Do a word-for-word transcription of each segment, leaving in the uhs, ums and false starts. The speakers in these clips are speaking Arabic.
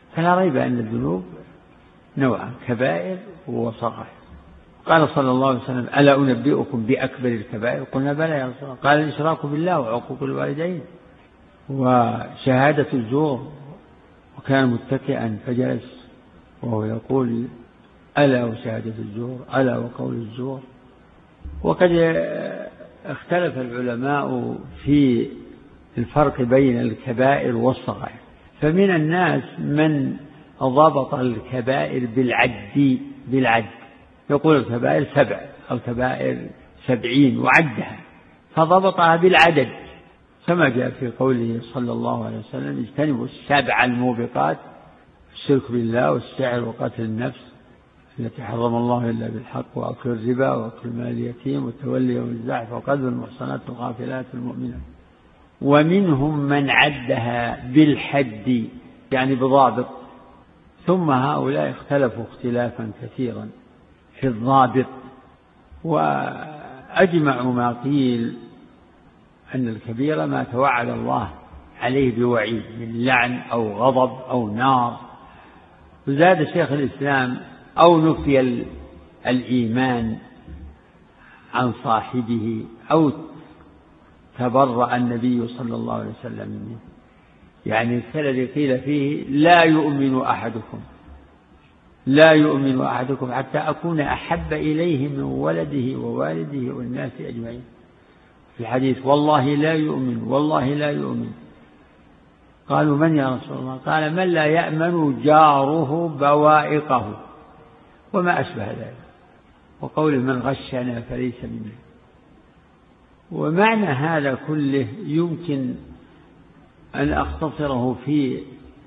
فلا ريب أن الذنوب نوعان: كبائر وصغائر. قال صلى الله عليه وسلم: ألا أنبئكم بأكبر الكبائر؟ قلنا: بلى يا رسول الله. قال: الإشراك بالله وعقوق الوالدين وشهادة الزور. وكان متكئا فجلس وهو يقول: ألا وشهادة الزور، ألا وقول الزور. وقد اختلف العلماء في الفرق بين الكبائر والصغائر، فمن الناس من ضبط الكبائر بالعد بالعد يقول الكبائر سبع أو كبائر سبعين وعدها، فضبطها بالعدد، كما جاء في قوله صلى الله عليه وسلم: اجتنبوا السبع الموبقات: الشرك بالله والسحر وقتل النفس التي حرم الله إلا بالحق وأكل الربا وأكل مال اليتيم والتولي يوم الزحف وقذف المحصنات الغافلات المؤمنات. ومنهم من عدها بالحد يعني بضابط. ثم هؤلاء اختلفوا اختلافا كثيرا في الضابط، وأجمعوا ما قيل أن الكبيرة ما توعد الله عليه بوعيد من لعن أو غضب أو نار. وزاد شيخ الإسلام: أو نفي الإيمان عن صاحبه أو تبرأ النبي صلى الله عليه وسلم منه. يعني الذي قيل فيه: لا يؤمن أحدكم لا يؤمن أحدكم حتى أكون أحب إليه من ولده ووالده والناس أجمعين. في الحديث: والله لا يؤمن والله لا يؤمن. قالوا: من يا رسول الله؟ قال: من لا يأمن جاره بوائقه وما أشبه ذلك. وقول: من غشنا فليس منا. ومعنى هذا كله يمكن أن أختصره في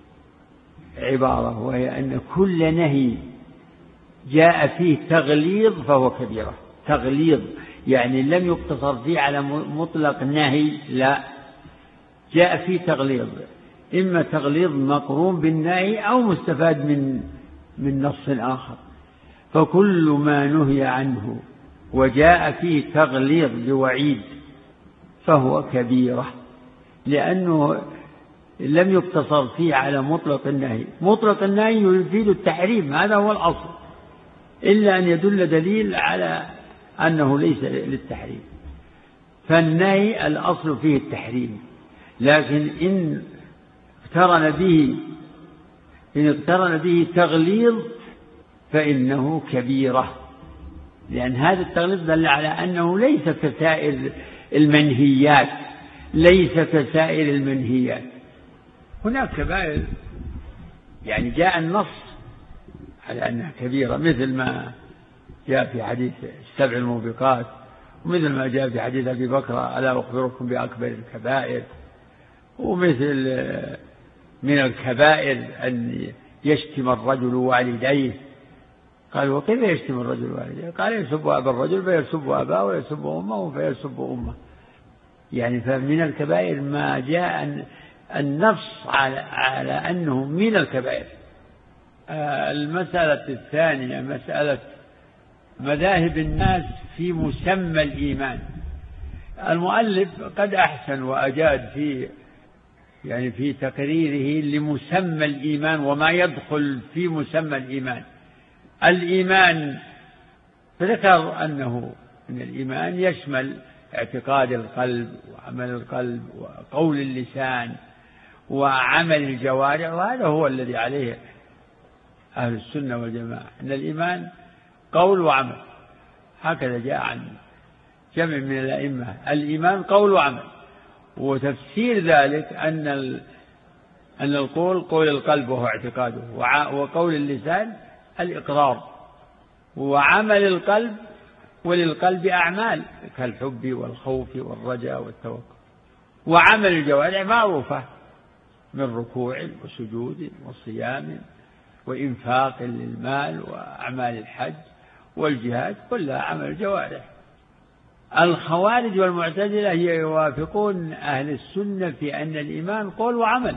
عبارة، وهي أن كل نهي جاء فيه تغليظ فهو كبيرة. تغليظ يعني لم يقتصر فيه على مطلق نهي، لا، جاء فيه تغليظ، إما تغليظ مقرون بالنهي أو مستفاد من من نص آخر. فكل ما نهي عنه وجاء فيه تغليظ بوعيد فهو كبيرة، لأنه لم يقتصر فيه على مطلق النهي. مطلق النهي يفيد التحريم، هذا هو الأصل، إلا أن يدل دليل على أنه ليس للتحريم. فالنهي الأصل فيه التحريم، لكن إن اقترن به إن اقترن به تغليظ فإنه كبيرة، لأن هذا التغليظ دل على أنه ليس كسائر المنهيات ليس كسائر المنهيات. هناك كبائر يعني جاء النص على أنها كبيرة، مثل ما جاء في حديث السبع الموبقات، ومثل ما جاء في حديث أبي بكر: ألا أخبركم بأكبر الكبائر. ومثل من الكبائر أن يشتم الرجل والديه. قال: وكيف يشتم الرجل والديه؟ قال: يسب أبا الرجل فيسب أباه ويسب أمه فيسب أمه. يعني فمن الكبائر ما جاء النص على, على أنه من الكبائر. المسألة الثانية مسألة مذاهب الناس في مسمى الإيمان. المؤلف قد أحسن وأجاد في يعني في تقريره لمسمى الإيمان وما يدخل في مسمى الإيمان. الإيمان فذكر أنه أن الإيمان يشمل اعتقاد القلب وعمل القلب وقول اللسان وعمل الجوارح، وهذا هو الذي عليه أهل السنة والجماعة، أن الإيمان قول وعمل. هكذا جاء عن جمع من الأئمة: الإيمان قول وعمل. وتفسير ذلك أن أن القول قول القلب وهو اعتقاده، وقول اللسان الإقرار، وعمل القلب، وللقلب أعمال كالحب والخوف والرجاء والتوكل، وعمل الجوارح معروفة من ركوع وسجود وصيام وإنفاق للمال وأعمال الحج والجهاد، كلها عمل الجوارح. الخوارج والمعتزلة يوافقون أهل السنة في أن الإيمان قول وعمل،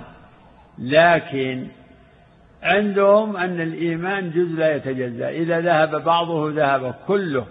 لكن عندهم أن الإيمان جزء لا يتجزأ، إذا ذهب بعضه ذهب كله،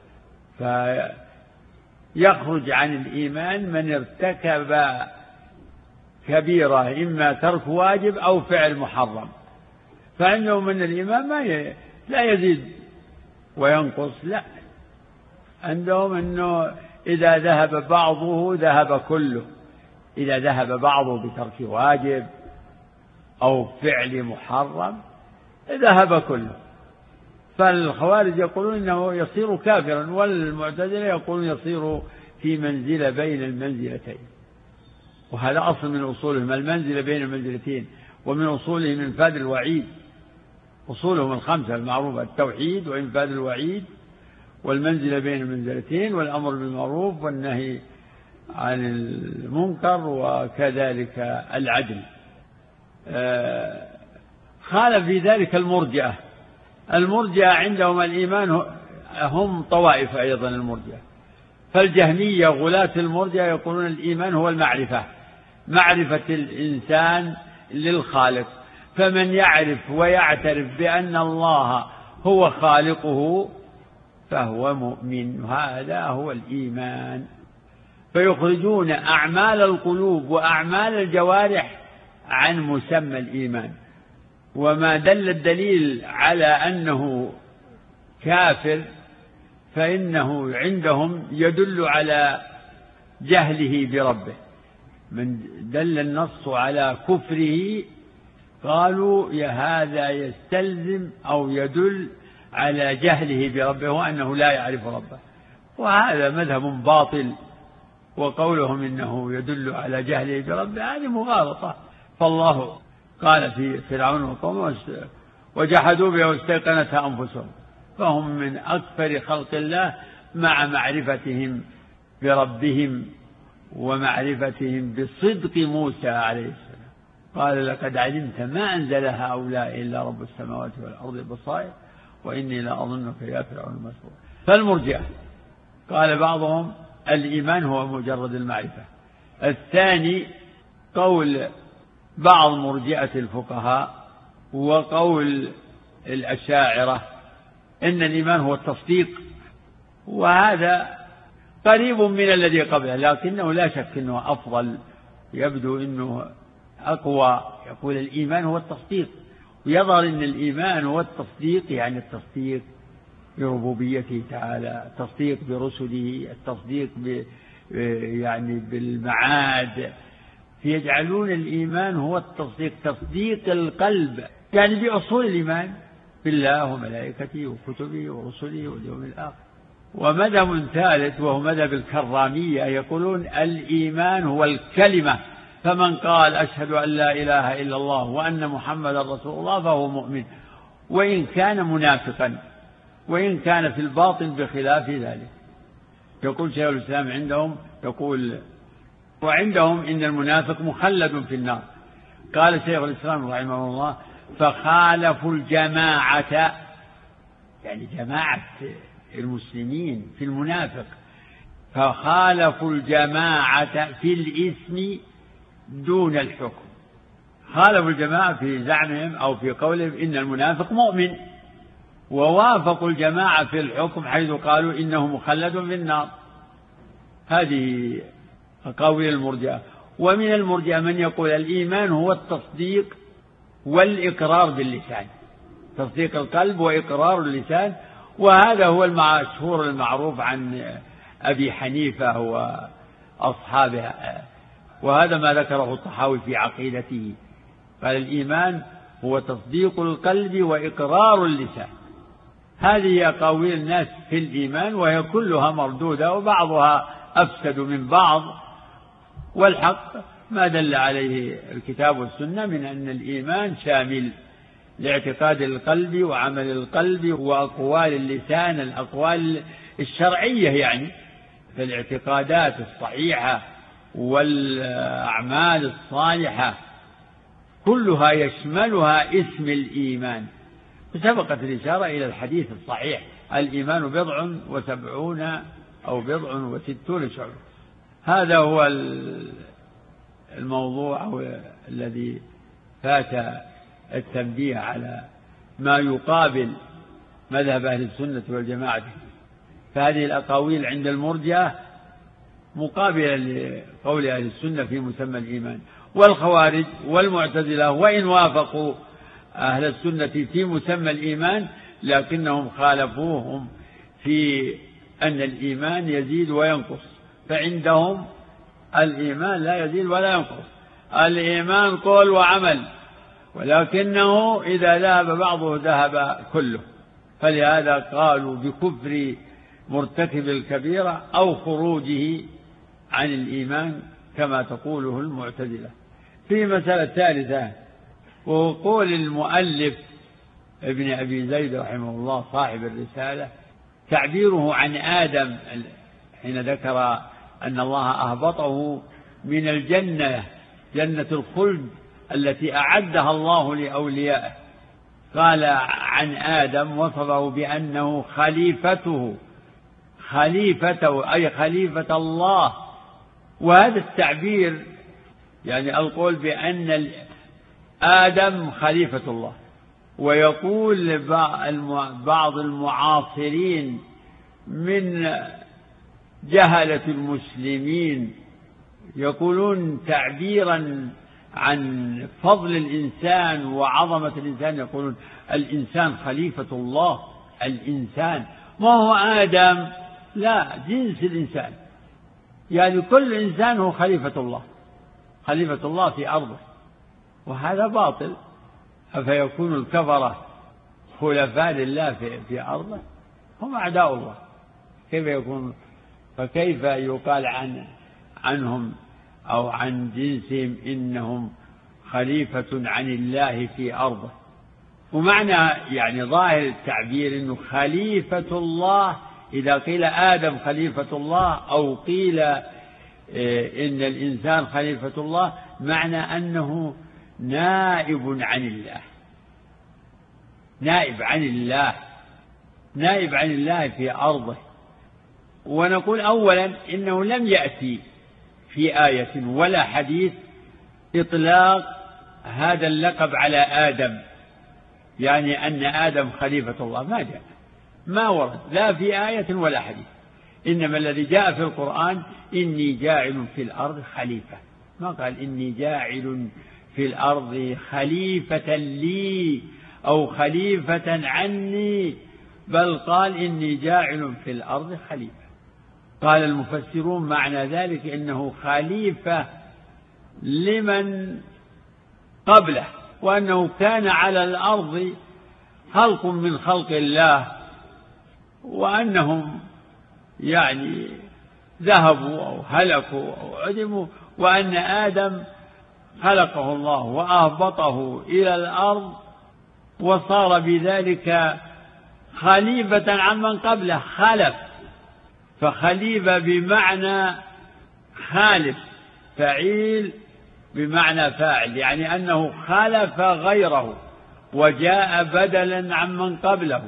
فيخرج عن الإيمان من ارتكب كبيرة، إما ترك واجب أو فعل محرم. فعندهم أن الإيمان ما ي... لا يزيد وينقص، لا، عندهم أنه إذا ذهب بعضه ذهب كله، إذا ذهب بعضه بترك واجب أو فعل محرم ذهب كله. فالخوارج يقولون إنه يصير كافرا، والمعتزلة يقولون يصير في منزلة بين المنزلتين، وهذا أصل من أصولهم، المنزلة بين المنزلتين، ومن أصولهم إنفاذ الوعيد، أصولهم الخمسة المعروفة: التوحيد وإنفاذ الوعيد والمنزلة بين المنزلتين والأمر بالمعروف والنهي عن المنكر وكذلك العدل. خالف في ذلك المرجئة. المرجئة عندهم الإيمان هم طوائف أيضا المرجئة. فالجهمية غلاة المرجئة يقولون الإيمان هو المعرفة، معرفة الإنسان للخالق، فمن يعرف ويعترف بأن الله هو خالقه فهو مؤمن، هذا هو الإيمان. فيخرجون أعمال القلوب وأعمال الجوارح عن مسمى الإيمان. وما دل الدليل على أنه كافر فإنه عندهم يدل على جهله بربه. من دل النص على كفره قالوا يا هذا يستلزم أو يدل على جهله بربه وأنه لا يعرف ربه، وهذا مذهب باطل. وقولهم إنه يدل على جهله بربه هذه مغالطة. فالله قال في فرعون وقومه وجحدوا بها واستيقنتها أنفسهم، فهم من أكثر خلق الله مع معرفتهم بربهم ومعرفتهم بصدق موسى عليه السلام. قال لقد علمت ما أنزل هؤلاء إلا رب السماوات والأرض بصائر وإني لأظنك يا فرعون مسحورا. فالمرجئة قال بعضهم الإيمان هو مجرد المعرفة. الثاني قول بعض مرجئة الفقهاء وقول الأشاعرة إن الإيمان هو التصديق، وهذا قريب من الذي قبله لكنه لا شك أنه أفضل، يبدو أنه أقوى. يقول الإيمان هو التصديق، ويظهر أن الإيمان هو التصديق، يعني التصديق بربوبيته تعالى، التصديق برسله، التصديق ب يعني بالمعاد. يجعلون الإيمان هو التصديق، تصديق القلب، يعني بأصول الإيمان بالله وملائكته وكتبه ورسله واليوم الآخر. ومذهب ثالث وهو مذهب الكرامية يقولون الإيمان هو الكلمة، فمن قال أشهد أن لا إله إلا الله وأن محمد رسول الله فهو مؤمن وإن كان منافقا، وإن كان في الباطن بخلاف ذلك. يقول شيخ الإسلام عندهم يقول وعندهم إن المنافق مخلد في النار. قال شيخ الإسلام رحمه الله فخالفوا الجماعة، يعني جماعة المسلمين في المنافق، فخالفوا الجماعة في الإثم دون الحكم. خالفوا الجماعة في زعمهم أو في قولهم إن المنافق مؤمن، ووافقوا الجماعة في الحكم حيث قالوا إنه مخلد في النار. هذه أقاويل المرجئة. ومن المرجئة من يقول الإيمان هو التصديق والإقرار باللسان، تصديق القلب وإقرار اللسان، وهذا هو المشهور المعروف عن أبي حنيفة وأصحابه، وهذا ما ذكره الطحاوي في عقيدته. قال الإيمان هو تصديق القلب وإقرار اللسان. هذه أقاويل الناس في الإيمان وهي كلها مردودة وبعضها أفسد من بعض، والحق ما دل عليه الكتاب والسنة من أن الإيمان شامل لاعتقاد القلب وعمل القلب وأقوال اللسان، الأقوال الشرعية يعني، فالاعتقادات الصحيحة والأعمال الصالحة كلها يشملها اسم الإيمان. سبقت الإشارة إلى الحديث الصحيح الإيمان بضع وسبعون أو بضع وستون شعبة. هذا هو الموضوع الذي فات التنبيه على ما يقابل مذهب أهل السنة والجماعة. فهذه الأقاويل عند المرجئة مقابلة لقول أهل السنة في مسمى الإيمان. والخوارج والمعتزلة وإن وافقوا أهل السنة في مسمى الإيمان، لكنهم خالفوهم في أن الإيمان يزيد وينقص. فعندهم الإيمان لا يزيد ولا ينقص، الإيمان قول وعمل، ولكنه إذا ذهب بعضه ذهب كله. فلهذا قالوا بكفر مرتكب الكبيرة أو خروجه عن الإيمان كما تقوله المعتزلة. في مسألة ثالثة، وقول المؤلف ابن أبي زيد رحمه الله صاحب الرسالة تعبيره عن آدم حين ذكر أن الله أهبطه من الجنة، جنة الخلد التي أعدها الله لأوليائه، قال عن آدم وصفه بأنه خليفته، خليفته أي خليفة الله. وهذا التعبير يعني القول بأن آدم خليفة الله. ويقول بعض المعاصرين من جهلة المسلمين يقولون تعبيرا عن فضل الإنسان وعظمة الإنسان، يقولون الإنسان خليفة الله. الإنسان ما هو آدم، لا، جنس الإنسان، يعني كل إنسان هو خليفة الله، خليفة الله في أرضه، وهذا باطل. أفيكون الكفرة خلفاء لله في, في أرضه؟ هم أعداء الله، كيف يكون؟ فكيف يقال عن عنهم أو عن جنسهم إنهم خليفة عن الله في أرضه؟ ومعنى يعني ظاهر التعبير إنه خليفة الله، إذا قيل آدم خليفة الله أو قيل إن الإنسان خليفة الله، معنى أنه نائب عن الله، نائب عن الله، نائب عن الله في أرضه. ونقول أولا إنه لم يأتي في آية ولا حديث إطلاق هذا اللقب على آدم، يعني أن آدم خليفة الله، ما جاء، ما ورد لا في آية ولا حديث. إنما الذي جاء في القرآن إني جاعل في الأرض خليفة، ما قال إني جاعل في الأرض خليفة لي أو خليفة عني، بل قال إني جاعل في الأرض خليفة. قال المفسرون معنى ذلك إنه خليفة لمن قبله، وأنه كان على الأرض خلق من خلق الله، وأنهم يعني ذهبوا أو هلكوا أو عدموا، وأن آدم خلقه الله وأهبطه إلى الأرض وصار بذلك خليفة عمن قبله، خلف. فخليفة بمعنى خالف، فعيل بمعنى فاعل، يعني أنه خلف غيره وجاء بدلا عمن قبله.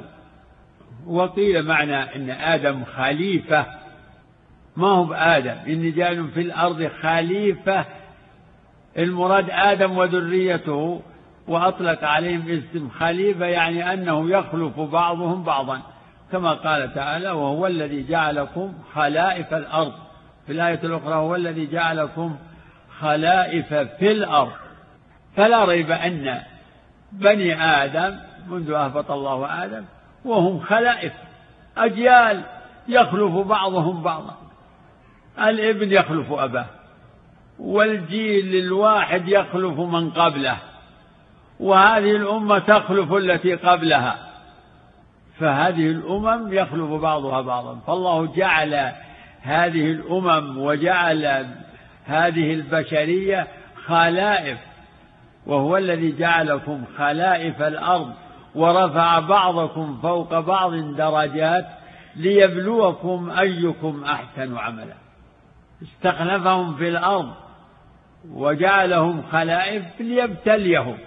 وقيل معنى أن آدم خليفة، ما هو بآدم إني جاعل في الأرض خليفة، المراد آدم وذريته، وأطلق عليهم اسم خليفة، يعني أنه يخلف بعضهم بعضا، كما قال تعالى وهو الذي جعلكم خلائف الأرض. في الآية الأخرى هو الذي جعلكم خلائف في الأرض. فلا ريب أن بني آدم منذ أهبط الله آدم وهم خلائف، أجيال يخلف بعضهم بعضا، الابن يخلف أباه، والجيل الواحد يخلف من قبله، وهذه الأمة تخلف التي قبلها، فهذه الأمم يخلف بعضها بعضا. فالله جعل هذه الأمم وجعل هذه البشرية خلائف، وهو الذي جعلكم خلائف الأرض ورفع بعضكم فوق بعض درجات ليبلوكم أيكم أحسن عملا. استخلفهم في الأرض وجعلهم خلائف ليبتليهم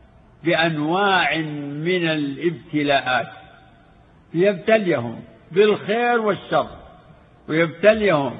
بأنواع من الابتلاءات، ليبتليهم بالخير والشر، ويبتليهم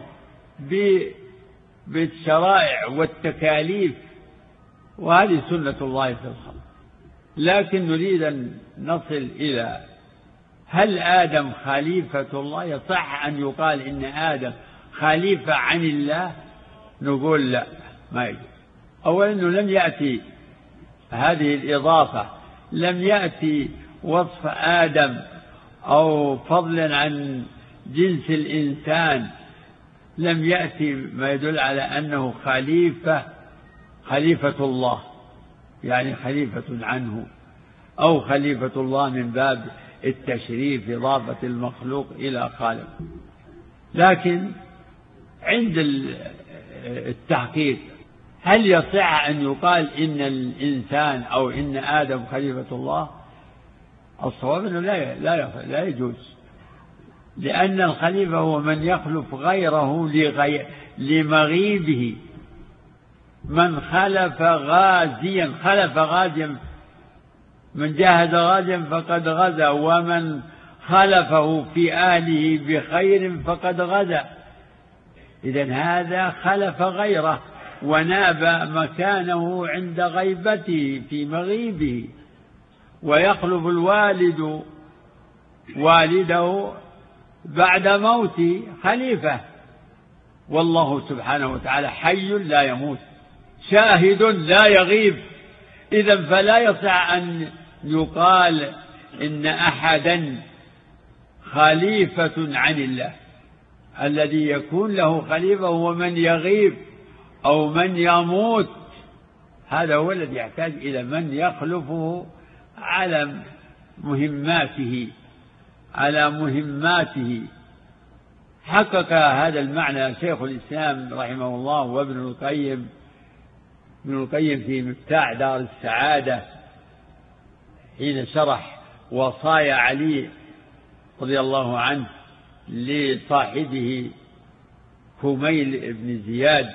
بالشرائع والتكاليف، وهذه سنة الله في الخلق. لكن نريد أن نصل إلى هل آدم خليفة الله؟ يصح أن يقال إن آدم خليفة عن الله؟ نقول لا، ما يجوز. أولا أنه لم يأتي هذه الإضافة لم يأتي وصف آدم أو فضلا عن جنس الإنسان، لم يأتي ما يدل على أنه خليفة خليفة الله، يعني خليفة عنه، أو خليفة الله من باب التشريف إضافة المخلوق إلى خالق. لكن عند التحقيق هل يصح أن يقال إن الإنسان أو إن آدم خليفة الله؟ الصواب أنه لا لا لا يجوز، لأن الخليفة هو من يخلف غيره لغير لمغيبه. من خلف غازيا خلف غازيا من جاهد غازيا فقد غزا، ومن خلفه في أهله بخير فقد غزا. إذن هذا خلف غيره وناب مكانه عند غيبته في مغيبه. ويخلف الوالد والده بعد موته خليفة، والله سبحانه وتعالى حي لا يموت شاهد لا يغيب. إذن فلا يصح أن يقال إن أحدا خليفة عن الله. الذي يكون له خليفة هو من يغيب أو من يموت، هذا هو الذي يحتاج إلى من يخلفه على مهماته على مهماته. حقق هذا المعنى شيخ الإسلام رحمه الله وابن القيم ابن القيم في مفتاح دار السعادة حين شرح وصايا علي رضي الله عنه لصاحبه كميل بن زياد.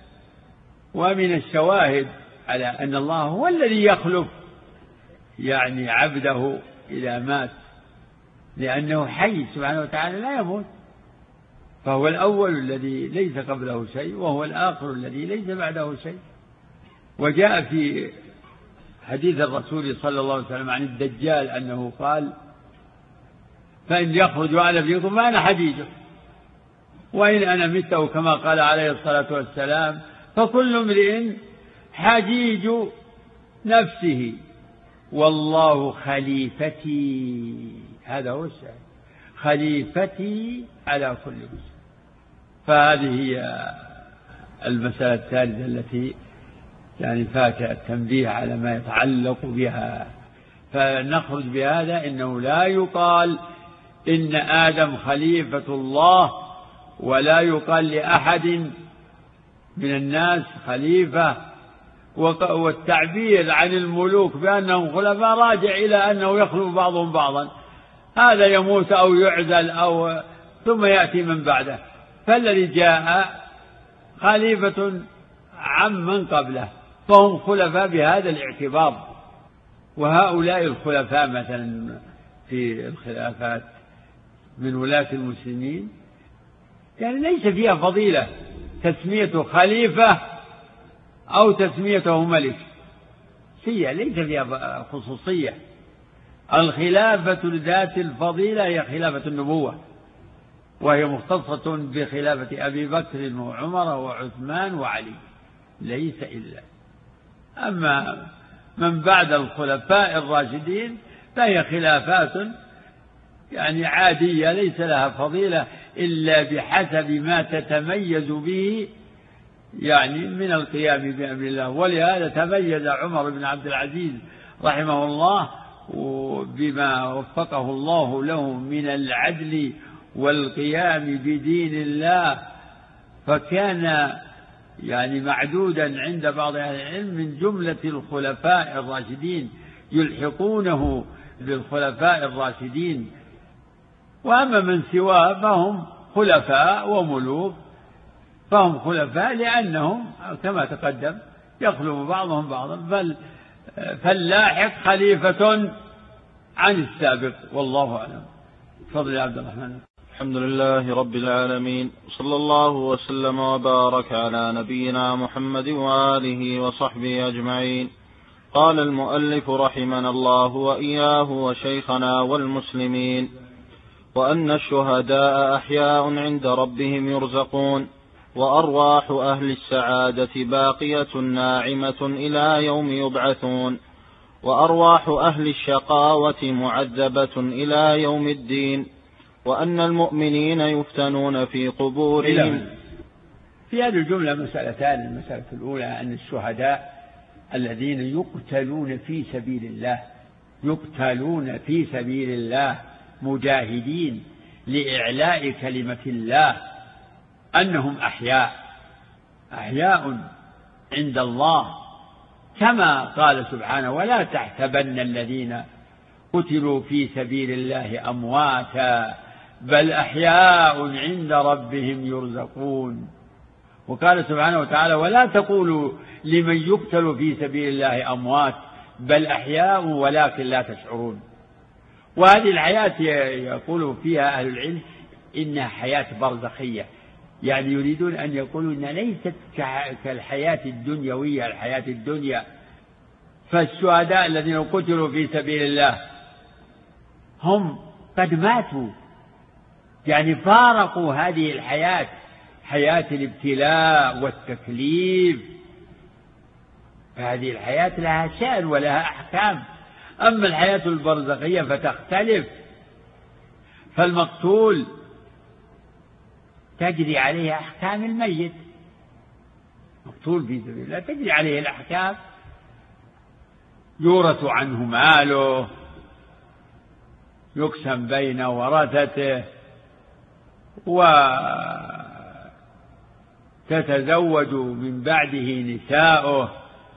ومن الشواهد على أن الله هو الذي يخلف يعني عبده إذا مات، لأنه حي سبحانه وتعالى لا يموت، فهو الأول الذي ليس قبله شيء، وهو الآخر الذي ليس بعده شيء. وجاء في حديث الرسول صلى الله عليه وسلم عن الدجال أنه قال: فإن يخرج على فيكم فأنا حديده، وإن أنا مت كما قال عليه الصلاة والسلام فكل امرئ حجيج نفسه والله خليفتي. هذا هو الشيء، خليفتي على كل مسلم. فهذه هي المسألة الثالثة التي يعني فات التنبيه على ما يتعلق بها. فنخرج بهذا إنه لا يقال إن آدم خليفة الله، ولا يقال لأحد من الناس خليفة. والتعبير عن الملوك بأنهم خلفاء راجع إلى أنه يخلف بعضهم بعضا، هذا يموت أو يعزل أو ثم يأتي من بعده، فالذي جاء خليفة عمن قبله، فهم خلفاء بهذا الاعتبار. وهؤلاء الخلفاء مثلا في الخلافات من ولاة المسلمين يعني ليس فيها فضيلة تسميته خليفة أو تسميته ملك، هي ليس فيها خصوصية. الخلافة ذات الفضيلة هي خلافة النبوة، وهي مختصة بخلافة أبي بكر وعمر وعثمان وعلي، ليس إلا. أما من بعد الخلفاء الراشدين فهي خلافات يعني عادية ليس لها فضيلة إلا بحسب ما تتميز به يعني من القيام بأمر الله. ولهذا تميز عمر بن عبد العزيز رحمه الله بما وفقه الله له من العدل والقيام بدين الله، فكان يعني معدودا عند بعض أهل العلم من جملة الخلفاء الراشدين، يلحقونه بالخلفاء الراشدين. وأما من سواه فهم خلفاء وملوك، فهم خلفاء لأنهم كما تقدم يخلف بعضهم بعضا، بل فاللاحق خليفة عن السابق، والله أعلم. تفضل يا عبد الرحمن. الحمد لله رب العالمين، صلى الله وسلم وبارك على نبينا محمد وآله وصحبه أجمعين. قال المؤلف رحمنا الله وإياه وشيخنا والمسلمين: وأن الشهداء أحياء عند ربهم يرزقون، وأرواح أهل السعادة باقية ناعمة إلى يوم يبعثون، وأرواح أهل الشقاوة معذبة إلى يوم الدين، وأن المؤمنين يفتنون في قبورهم. في هذه الجملة مسألتان. المسألة الأولى أن الشهداء الذين يقتلون في سبيل الله يقتلون في سبيل الله مجاهدين لإعلاء كلمة الله أنهم أحياء أحياء عند الله، كما قال سبحانه: ولا تحسبن الذين قتلوا في سبيل الله أمواتا بل أحياء عند ربهم يرزقون. وقال سبحانه وتعالى: ولا تقولوا لمن يقتل في سبيل الله أموات بل أحياء ولكن لا تشعرون. وهذه الحياة يقول فيها أهل العلم إنها حياة برزخية، يعني يريدون أن يقولوا إنها ليست كالحياة الدنيوية الحياة الدنيا. فالشهداء الذين قتلوا في سبيل الله هم قد ماتوا، يعني فارقوا هذه الحياة، حياة الابتلاء والتكليف. هذه الحياة لها شأن ولها أحكام، أما الحياة البرزخية فتختلف. فالمقتول تجري عليه أحكام الميت، مقتول في سبيل الله تجري عليه الأحكام، يورث عنه ماله، يقسم بين ورثته، وتتزوج من بعده نساؤه.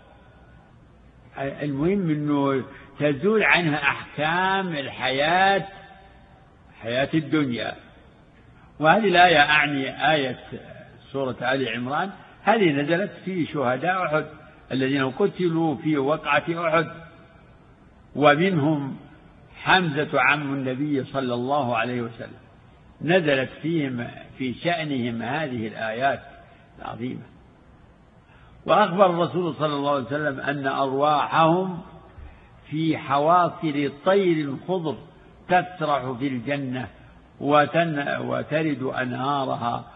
المهم أنه تزول عنها أحكام الحياة حياة الدنيا. وهذه الآية أعني آية سورة آل عمران، هذه نزلت في شهداء أحد الذين قتلوا في وقعة أحد، ومنهم حمزة عم النبي صلى الله عليه وسلم، نزلت فيهم في شأنهم هذه الآيات العظيمة. وأخبر الرسول صلى الله عليه وسلم أن أرواحهم في حواصل طير خضر تسرح في الجنة وترد أنهارها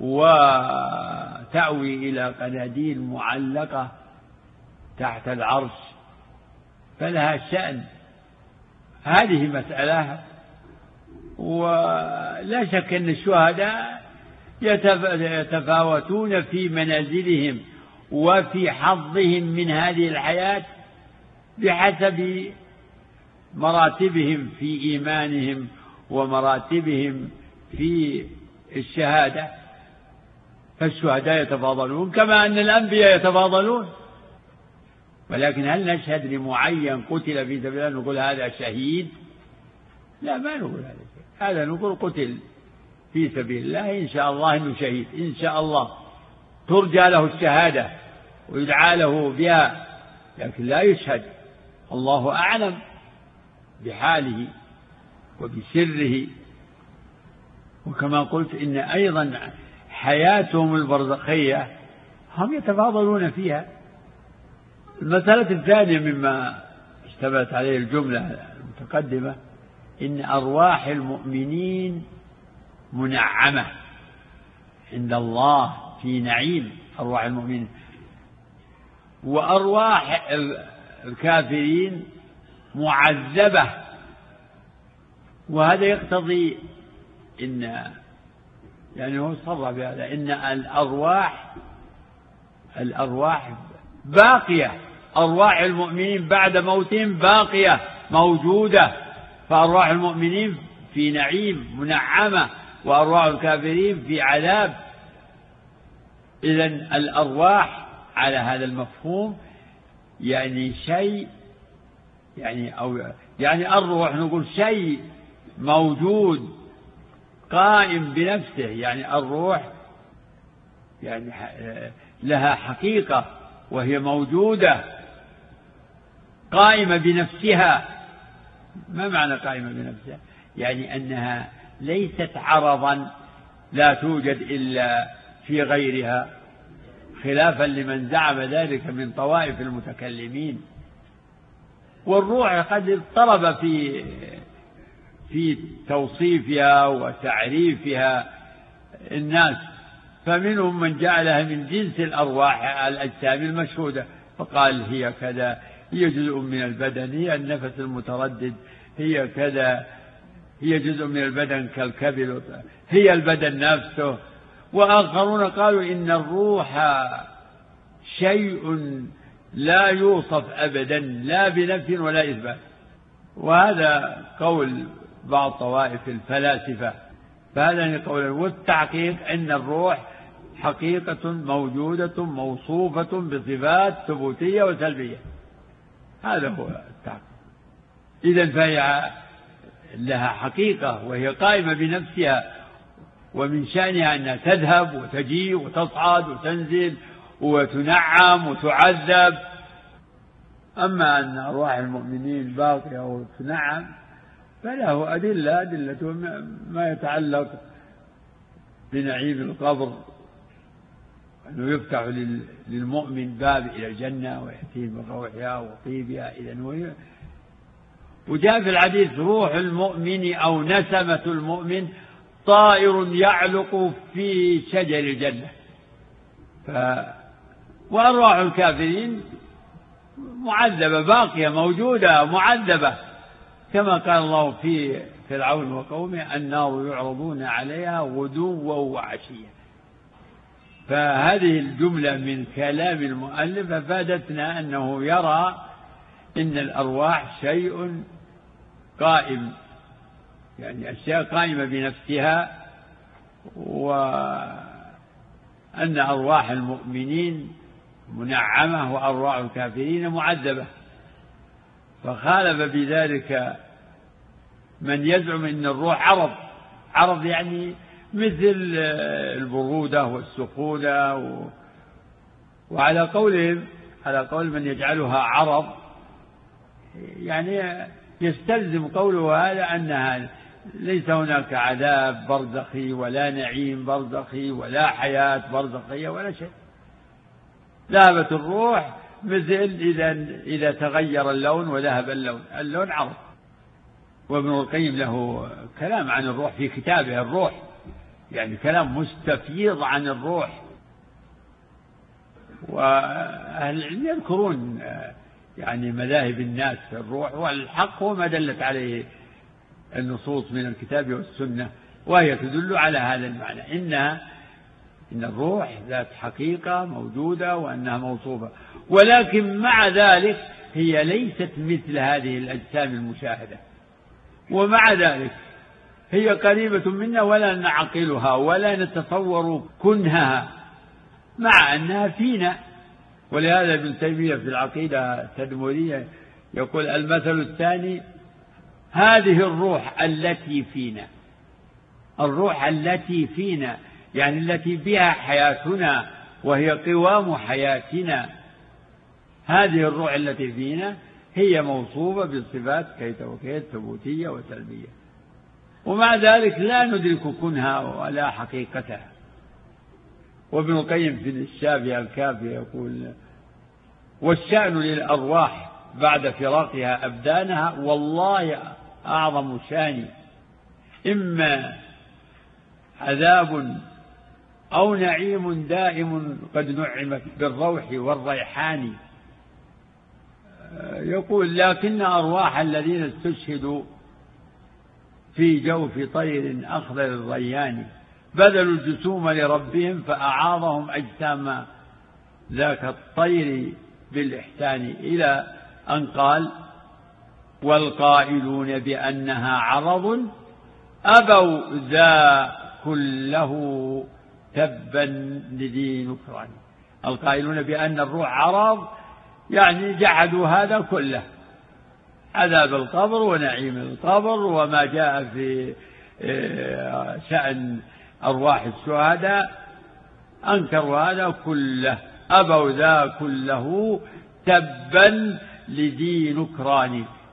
وتأوي إلى قناديل معلقة تحت العرش، فلها شأن. هذه مسألة، ولا شك أن الشهداء يتفاوتون في منازلهم وفي حظهم من هذه الحياة بحسب مراتبهم في إيمانهم ومراتبهم في الشهادة. فالشهداء يتفاضلون كما أن الأنبياء يتفاضلون. ولكن هل نشهد لمعين قتل في سبيل الله نقول هذا شهيد؟ لا، ما نقول هذا شهيد. هذا نقول قتل في سبيل الله، إن شاء الله إنه شهيد، إن شاء الله ترجى له الشهادة ويدعى له بها، لكن لا يشهد. الله أعلم بحاله وبسره. وكما قلت إن أيضا حياتهم البرزخية هم يتفاضلون فيها. المسألة الثانية مما اشتملت عليه الجملة المتقدمة إن أرواح المؤمنين منعمة عند الله في نعيم أرواح المؤمنين، وأرواح الكافرين معذبة. وهذا يقتضي إن يعني هو صرح بهذا إن الأرواح الأرواح باقية، أرواح المؤمنين بعد موتهم باقية موجودة، فأرواح المؤمنين في نعيم منعمة وأرواح الكافرين في عذاب. إذن الأرواح على هذا المفهوم يعني شيء يعني أو يعني الروح نقول شيء موجود قائم بنفسه، يعني الروح يعني لها حقيقة وهي موجودة قائمة بنفسها. ما معنى قائمة بنفسها؟ يعني أنها ليست عرضا لا توجد إلا في غيرها، خلافا لمن زعم ذلك من طوائف المتكلمين. والروح قد اضطرب في في توصيفها وتعريفها الناس، فمنهم من جعلها من جنس الأرواح الأجسام المشهودة فقال هي كذا، هي جزء من البدن، هي النفس المتردد، هي كذا، هي جزء من البدن كالكبد، هي البدن نفسه. وآخرون قالوا إن الروح شيء لا يوصف أبدا لا بنفي ولا إثبات، وهذا قول بعض طوائف الفلاسفة. فهذا قول. والتحقيق أن الروح حقيقة موجودة موصوفة بصفات ثبوتية وسلبية، هذا هو التحقيق. إذن فهي لها حقيقة وهي قائمة بنفسها، ومن شأنها أنها تذهب وتجيء وتصعد وتنزل وتنعم وتعذب. أما أن أرواح المؤمنين باقية وتنعم فله أدلة أدلة ما يتعلق بنعيم القبر، أنه يفتح للمؤمن باب إلى الجنة ويأتيه من روحها وطيبها. إذن وجاء في الحديث روح المؤمن أو نسمة المؤمن طائر يعلق في شجر الجنة. ف... وأرواح الكافرين معذبة باقية موجودة معذبة، كما قال الله في فرعون وقومه النار يعرضون عليها غدوا وعشيا. فهذه الجملة من كلام المؤلف أفادتنا أنه يرى إن الأرواح شيء قائم، يعني أشياء قائمة بنفسها، وأن أرواح المؤمنين منعمة وأرواح الكافرين معذبة. فخالف بذلك من يزعم أن الروح عرض، عرض يعني مثل البرودة والسخونة و... وعلى قولهم على قول من يجعلها عرض يعني يستلزم قوله هذا أنها ليس هناك عذاب برزخي ولا نعيم برزخي ولا حياة برزخية ولا شيء. ذهبت الروح مثل إذا إذا تغير اللون وذهب اللون، اللون عرض. وابن القيم له كلام عن الروح في كتابه الروح، يعني كلام مستفيض عن الروح. وأهل العلم يذكرون يعني مذاهب الناس في الروح، والحق هو ما دلت عليه النصوص من الكتاب والسنة، وهي تدل على هذا المعنى، إنها إن الروح ذات حقيقة موجودة وأنها موصوفة، ولكن مع ذلك هي ليست مثل هذه الأجسام المشاهدة، ومع ذلك هي قريبة منا ولا نعقلها ولا نتصور كنهها، مع أنها فينا. ولهذا ابن تيمية في العقيدة التدمرية يقول المثل الثاني هذه الروح التي فينا، الروح التي فينا يعني التي بها حياتنا وهي قوام حياتنا، هذه الروح التي فينا هي موصوفة بصفات كيت وكيت ثبوتية وسلبية، ومع ذلك لا ندرك كنها ولا حقيقتها. وابن القيم في الشافية الكافية يقول والشأن للأرواح بعد فراقها أبدانها والله أعظم شان، إما عذاب أو نعيم دائم قد نعمت بالروح والريحان. يقول لكن أرواح الذين استشهدوا في جوف طير أخضر الريان بذلوا الجسوم لربهم فأعاضهم أجسام ذاك الطير بالإحسان، إلى أن قال والقائلون بأنها عرض أبوا ذا كله تبا لذي نكران. القائلون بأن الروح عرض يعني جحدوا هذا كله، عذاب القبر ونعيم القبر وما جاء في شأن أرواح الشهداء، أنكروا هذا كله، أبوا ذا كله تبا لذي نكران.